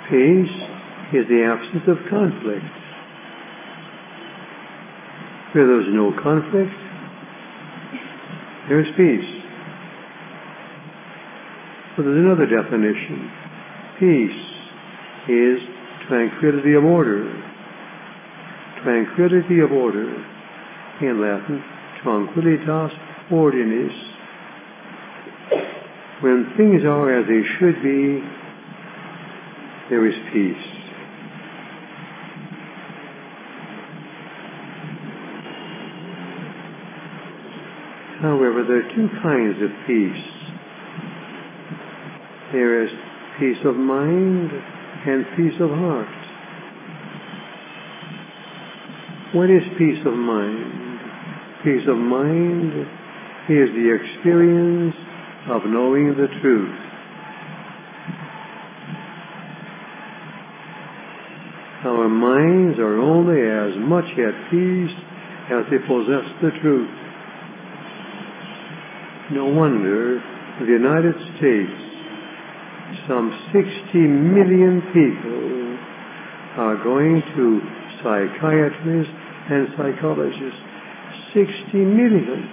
Peace is the absence of conflict. Where there's no conflict, there's peace. But there's another definition. Peace is tranquility of order. Tranquility of order. In Latin, tranquillitas ordinis. When things are as they should be, there is peace. However, there are two kinds of peace. There is peace of mind and peace of heart. What is peace of mind? Peace of mind is the experience of knowing the truth. Our minds are only as much at peace as they possess the truth. No wonder in the United States some 60 million people are going to psychiatrists and psychologists. 60 million.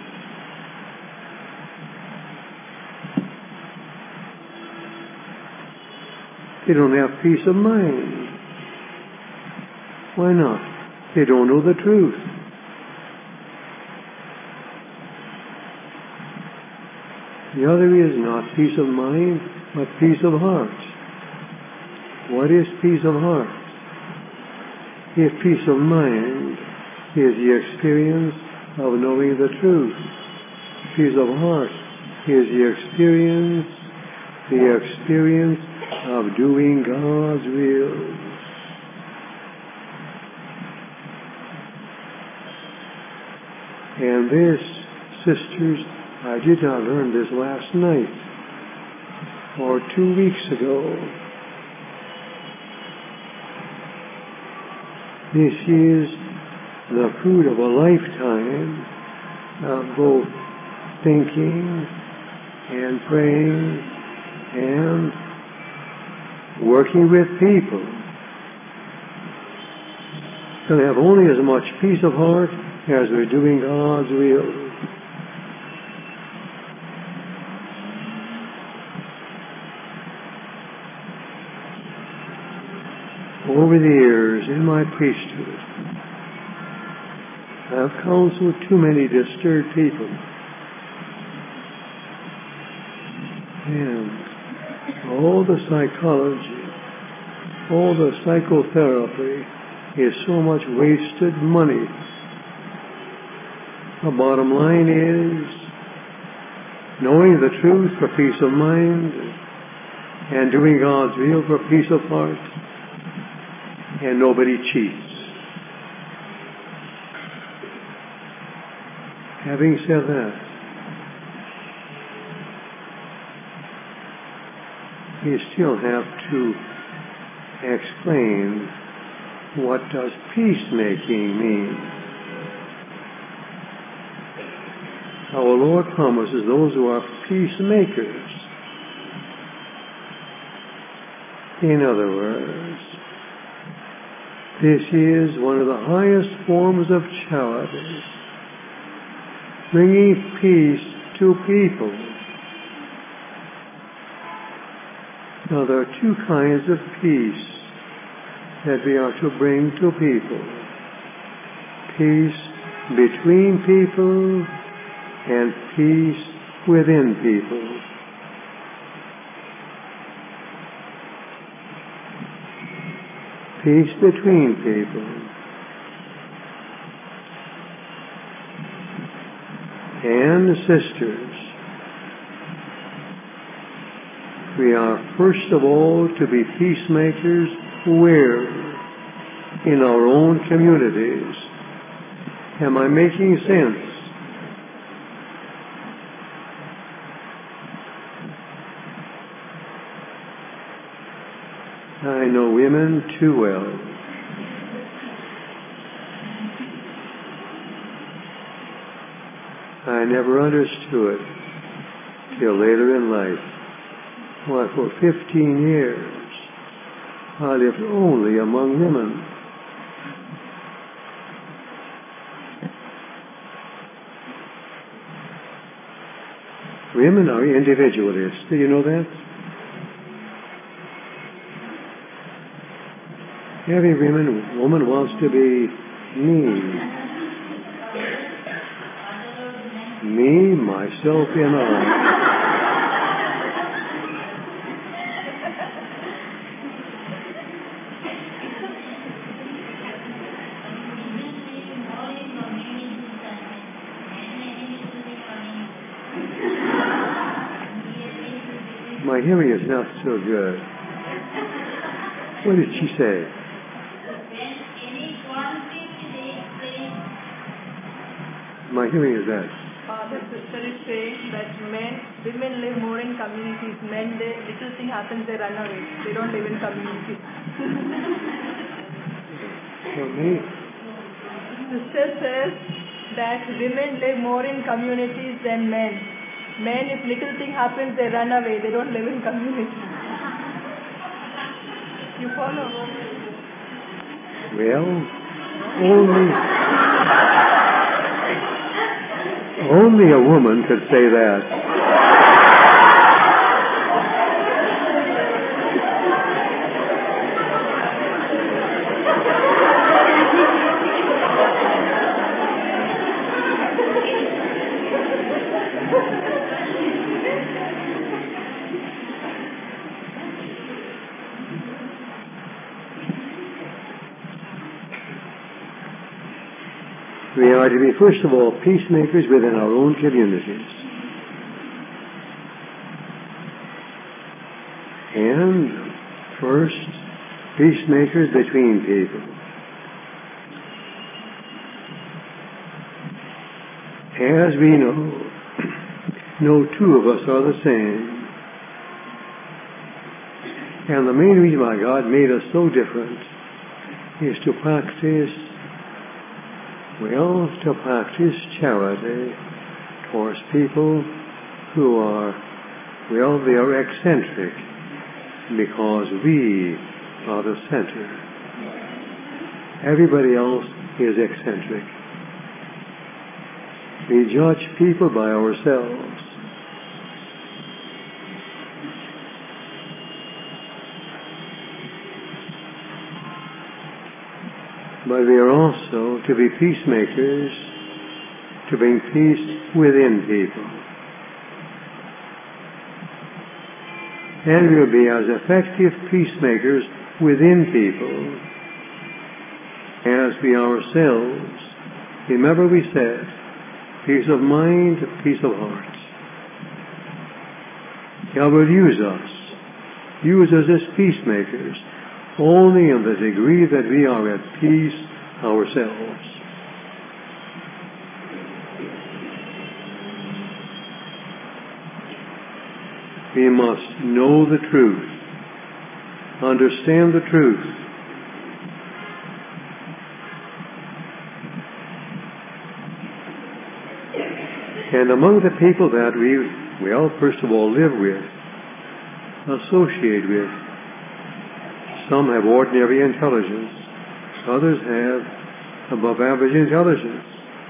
They don't have peace of mind. Why not? They don't know the truth. The other is not peace of mind, but peace of heart. What is peace of heart? If peace of mind is the experience of knowing the truth, peace of heart is the experience of doing God's will. And this, sisters, I did not learn this last night or 2 weeks ago. This is the fruit of a lifetime of both thinking and praying and working with people. To have only as much peace of heart as we're doing God's will. Over the years in my priesthood, I've counseled too many disturbed people. And all the psychology, all the psychotherapy is so much wasted money. The bottom line is knowing the truth for peace of mind and doing God's will for peace of heart. And nobody cheats. Having said that, we still have to explain what does peacemaking mean. Our Lord promises those who are peacemakers. In other words, this is one of the highest forms of charity, bringing peace to people. Now, there are two kinds of peace that we are to bring to people. Peace between people and peace within people. Peace between people. And sisters, we are first of all to be peacemakers where? In our own communities. Am I making sense? I know women too well. I never understood till later in life. Why, for 15 years, I lived only among women. Women are individualists. Do you know that? Every woman wants to be me. Me, myself, and I. My hearing is not so good. What did she say? My hearing is that. The sister is saying that women live more in communities. Men, little thing happens, they run away. They don't live in communities. For me? Sister says that women live more in communities than men. Men, if little thing happens, they run away. They don't live in communities. You follow? Well, only a woman could say that. We are to be, first of all, peacemakers within our own communities. And first, peacemakers between people. As we know, no two of us are the same. And the main reason why God made us so different is to practice charity towards people who are, they are eccentric because we are the center. Everybody else is eccentric. We judge people by ourselves. But we are also to be peacemakers, to bring peace within people. And we will be as effective peacemakers within people as we ourselves. Remember we said, peace of mind, peace of heart. God will use us as peacemakers, only in the degree that we are at peace ourselves. We must know the truth, understand the truth, and among the people that we all first of all live with, associate with, some have ordinary intelligence, others have above average intelligence.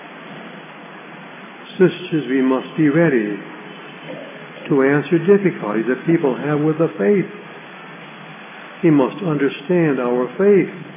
Sisters, we must be ready to answer difficulties that people have with the faith. We must understand our faith.